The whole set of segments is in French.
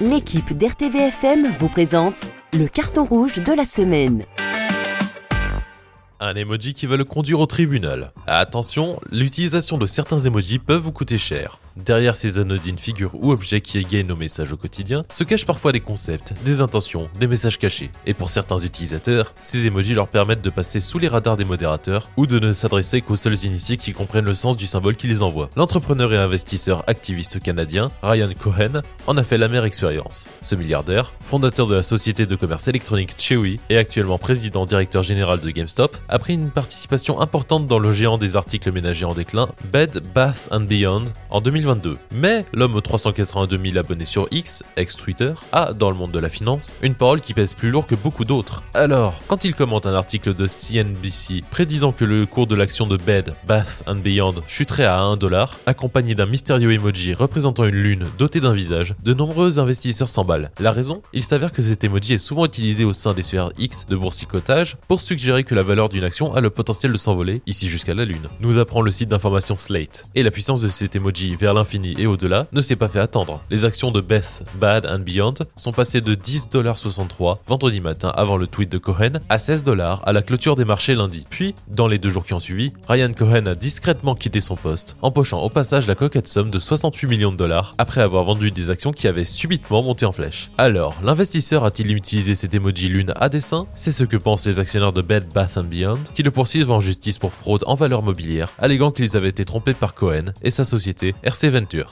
L'équipe d'RTVFM vous présente le carton rouge de la semaine. Un emoji qui va le conduire au tribunal. Attention, l'utilisation de certains emojis peuvent vous coûter cher. Derrière ces anodines figures ou objets qui égayent nos messages au quotidien, se cachent parfois des concepts, des intentions, des messages cachés. Et pour certains utilisateurs, ces emojis leur permettent de passer sous les radars des modérateurs ou de ne s'adresser qu'aux seuls initiés qui comprennent le sens du symbole qui les envoie. L'entrepreneur et investisseur activiste canadien Ryan Cohen en a fait l'amère expérience. Ce milliardaire, fondateur de la société de commerce électronique Chewy et actuellement président-directeur général de GameStop, a pris une participation importante dans le géant des articles ménagers en déclin, Bed Bath & Beyond, en 2022. Mais l'homme aux 382 000 abonnés sur X, ex-Twitter, a, dans le monde de la finance, une parole qui pèse plus lourd que beaucoup d'autres. Alors, quand il commente un article de CNBC prédisant que le cours de l'action de Bed Bath & Beyond chuterait à $1, accompagné d'un mystérieux emoji représentant une lune dotée d'un visage, de nombreux investisseurs s'emballent. La raison ? Il s'avère que cet emoji est souvent utilisé au sein des sphères X de boursicotage pour suggérer que la valeur d'une action a le potentiel de s'envoler, ici jusqu'à la lune, nous apprend le site d'information Slate. Et la puissance de cet emoji vers l'infini et au-delà ne s'est pas fait attendre. Les actions de Bed Bath & Beyond sont passées de $10,63 vendredi matin avant le tweet de Cohen à $16 à la clôture des marchés lundi. Puis, dans les 2 jours qui ont suivi, Ryan Cohen a discrètement quitté son poste, empochant au passage la coquette somme de $68 millions après avoir vendu des actions qui avaient subitement monté en flèche. Alors, l'investisseur a-t-il utilisé cet emoji lune à dessein ? C'est ce que pensent les actionnaires de Bed Bath & Beyond, qui le poursuivent en justice pour fraude en valeurs mobilières, alléguant qu'ils avaient été trompés par Cohen et sa société RC Ventures.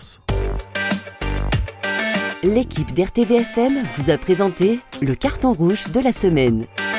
L'équipe d'RTVFM vous a présenté le carton rouge de la semaine.